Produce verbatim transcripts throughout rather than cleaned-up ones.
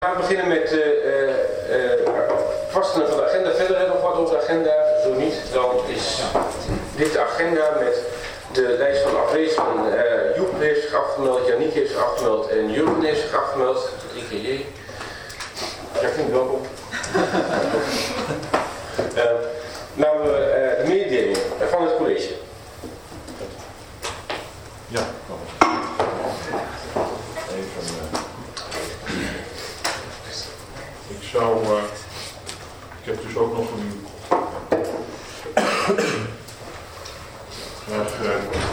We gaan beginnen met het uh, uh, vaststellen van de agenda. Verder nog wat over de agenda. Zo niet, dan is dit de agenda met de lijst van afwezigen. Uh, Joep heeft zich afgemeld, Janiek heeft zich afgemeld en Jurgen heeft zich afgemeld. drie keer J. Jacqueline, welkom. uh, nou, uh, de mededeling van het college. Ja, even. Uh, ik zou. Uh, ik heb dus ook nog een. graag uh,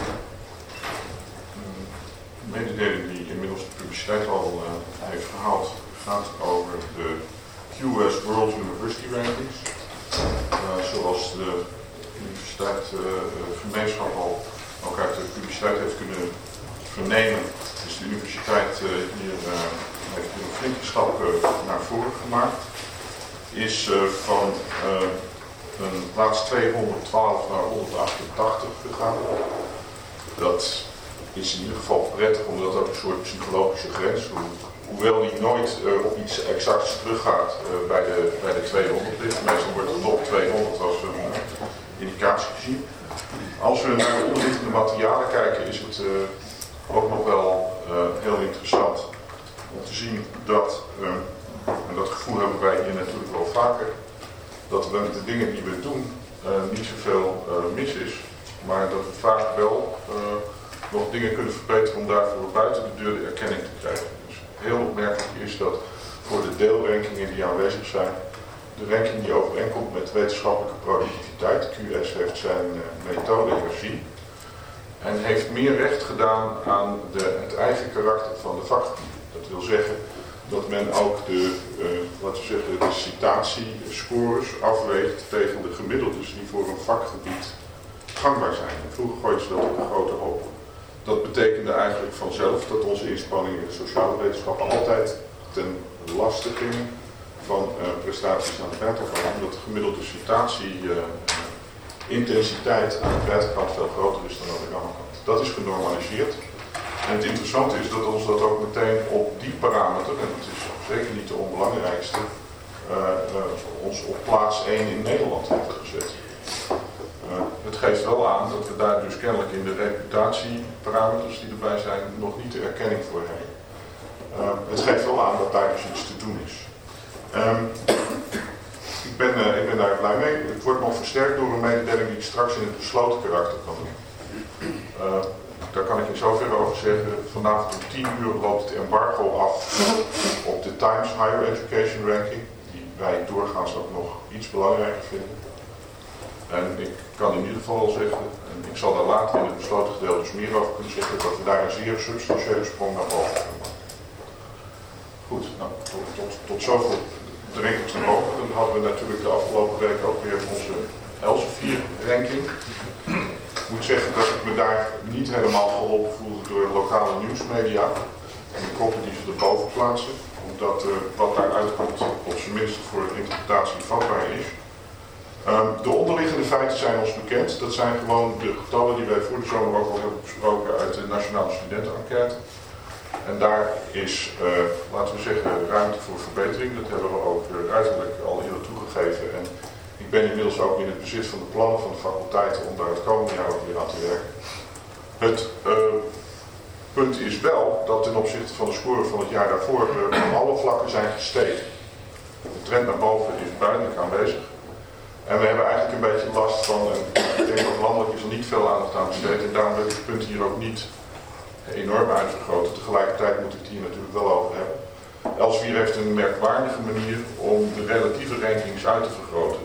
een mededeling die inmiddels de publiciteit al uh, heeft gehaald. Het gaat over de Q S World University Rankings. Uh, zoals de universiteit uh, gemeenschap al ook uit de publiciteit heeft kunnen vernemen, is de universiteit uh, hier, uh, heeft hier een flinke stap uh, naar voren gemaakt. Is uh, van uh, een plaats tweehonderdtwaalf naar honderdachtentachtig gegaan. Dat is in ieder geval prettig, omdat dat een soort psychologische grens, ho hoewel die nooit uh, op iets exacts teruggaat uh, bij, de, bij de tweehonderd ligt. Meestal wordt de top tweehonderd als een uh, indicatie gezien. Als we naar de onderliggende materialen kijken, is het uh, ook nog wel uh, heel interessant om te zien dat, uh, en dat gevoel hebben wij hier natuurlijk wel vaker, dat we de dingen die we doen uh, niet zoveel uh, mis is, maar dat we vaak wel uh, nog dingen kunnen verbeteren om daarvoor buiten de deur de erkenning te krijgen. Dus heel opmerkelijk is dat voor de deelrankingen die aanwezig zijn, de ranking die overeenkomt met wetenschappelijke productiviteit. Q S heeft zijn uh, methode herzien en heeft meer recht gedaan aan de, het eigen karakter van de vakgebieden. Dat wil zeggen dat men ook de, uh, laten we zeggen, de citatiescores afweegt tegen de gemiddeldes die voor een vakgebied gangbaar zijn. En vroeger gooiden ze dat op een grote hoop. Dat betekende eigenlijk vanzelf dat onze inspanningen in de sociale wetenschappen altijd ten laste gingen van uh, prestaties aan de buitenkant, omdat de gemiddelde citatie-intensiteit uh, aan de buitenkant veel groter is dan aan de onderkant. Dat is genormaliseerd. En het interessante is dat ons dat ook meteen op die parameter, en het is zeker niet de onbelangrijkste, uh, uh, ons op plaats één in Nederland heeft gezet. Uh, het geeft wel aan dat we daar dus kennelijk in de reputatieparameters die erbij zijn nog niet de erkenning voor hebben. Uh, het geeft wel aan dat daar dus iets te doen is. Um, ik, ben, uh, ik ben daar blij mee. Het wordt nog versterkt door een mededeling die ik straks in het besloten karakter kan doen. Uh, daar kan ik in zoverre over zeggen. Vanavond om tien uur loopt het embargo af op de Times Higher Education Ranking, die wij doorgaans ook nog iets belangrijker vinden. En ik kan in ieder geval al zeggen, en ik zal daar later in het besloten gedeelte dus meer over kunnen zeggen, dat we daar een zeer substantiële sprong naar boven kunnen maken. Goed, nou, tot, tot, tot zover de rankings naar boven. Dan hadden we natuurlijk de afgelopen week ook weer onze Elsevier-ranking. Ik moet zeggen dat ik me daar niet helemaal geholpen voelde door lokale nieuwsmedia en de koppen die ze erboven plaatsen, omdat uh, wat daaruit komt op zijn minst voor de interpretatie vatbaar is. Um, de onderliggende feiten zijn ons bekend. Dat zijn gewoon de getallen die wij voor de zomer ook al hebben besproken uit de Nationale Studentenenquête. En daar is, uh, laten we zeggen, ruimte voor verbetering. Dat hebben we ook uh, uiterlijk al eerder toegegeven. En ik ben inmiddels ook in het bezit van de plannen van de faculteiten om daar het komende jaar ook weer aan te werken. Het uh, punt is wel dat ten opzichte van de score van het jaar daarvoor uh, op alle vlakken zijn gestegen. De trend naar boven is duidelijk aanwezig. En we hebben eigenlijk een beetje last van, en ik denk dat landelijk is er niet veel aandacht aan besteed en daarom wil ik het punt hier ook niet enorm uitvergroten. Tegelijkertijd moet ik het hier natuurlijk wel over hebben. Elsevier heeft een merkwaardige manier om de relatieve rankings uit te vergroten.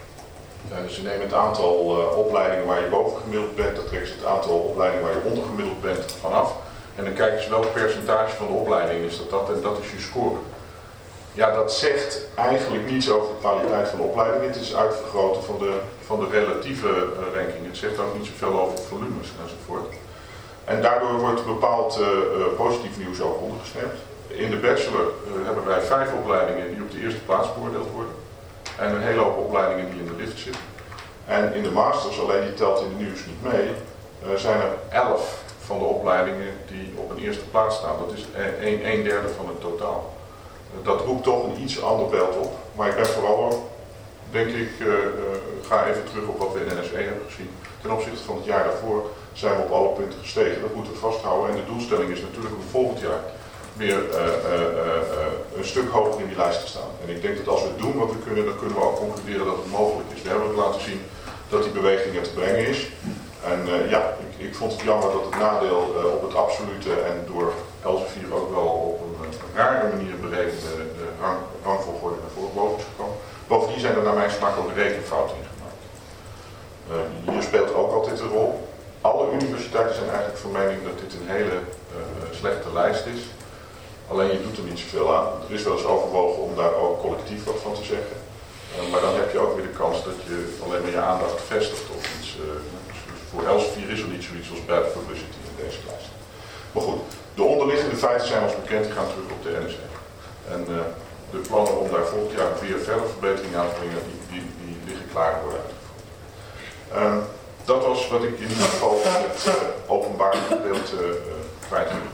Uh, ze nemen het aantal uh, opleidingen waar je bovengemiddeld bent, dat trekken ze het aantal opleidingen waar je ondergemiddeld bent vanaf. En dan kijken ze welk percentage van de opleiding is dat, dat en dat is je score. Ja, dat zegt eigenlijk niets over de kwaliteit van de opleiding. Het is uitvergroten van de, van de relatieve uh, ranking. Het zegt ook niet zoveel over volumes enzovoort. En daardoor wordt bepaald uh, uh, positief nieuws ook ondergestemd. In de bachelor uh, hebben wij vijf opleidingen die op de eerste plaats beoordeeld worden. En een hele hoop opleidingen die in de lift zitten. En in de masters, alleen die telt in de nieuws niet mee, uh, zijn er elf van de opleidingen die op een eerste plaats staan. Dat is een, een derde van het totaal. dat roept toch een iets ander beeld op. Maar ik ben vooral, denk ik, uh, uh, ga even terug op wat we in N S E hebben gezien. Ten opzichte van het jaar daarvoor zijn we op alle punten gestegen. Dat moeten we vasthouden. En de doelstelling is natuurlijk om volgend jaar weer uh, uh, uh, uh, een stuk hoger in die lijst te staan. En ik denk dat als we doen wat we kunnen, dan kunnen we ook concluderen dat het mogelijk is. We hebben het laten zien dat die beweging er te brengen is. En uh, ja, ik, ik vond het jammer dat het nadeel uh, op het absolute en door Elsevier ook wel op een, een rare manier berekende de rang, rangvolgorde naar voren boven is gekomen. Bovendien zijn er naar mijn smaak ook rekenfouten in gemaakt. Uh, hier speelt ook altijd een rol. Alle universiteiten zijn eigenlijk van mening dat dit een hele uh, slechte lijst is. Alleen je doet er niet zoveel aan. Er is wel eens overwogen om daar ook collectief wat van te zeggen. Uh, maar dan heb je ook weer de kans dat je alleen maar je aandacht vestigt op iets. Uh, voor Elsevier is er niet zoiets als bad publicity in deze lijst. Maar goed, de onderliggende feiten zijn ons bekend, die gaan terug op de N S E. En uh, de plannen om daar volgend jaar weer verder verbeteringen aan te brengen, die, die, die liggen klaar en worden uitgevoerd. Um, dat was wat ik in ieder geval in het uh, openbaar beeld uh, uh, kwijt wil.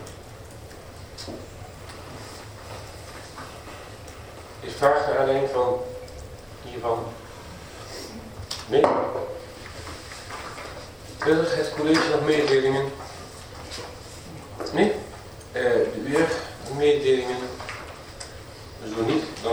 Is vraag naar alleen van hiervan? Nee? Wil het college nog mededelingen? Nee? Uh, weer mededelingen? Zo niet? Dan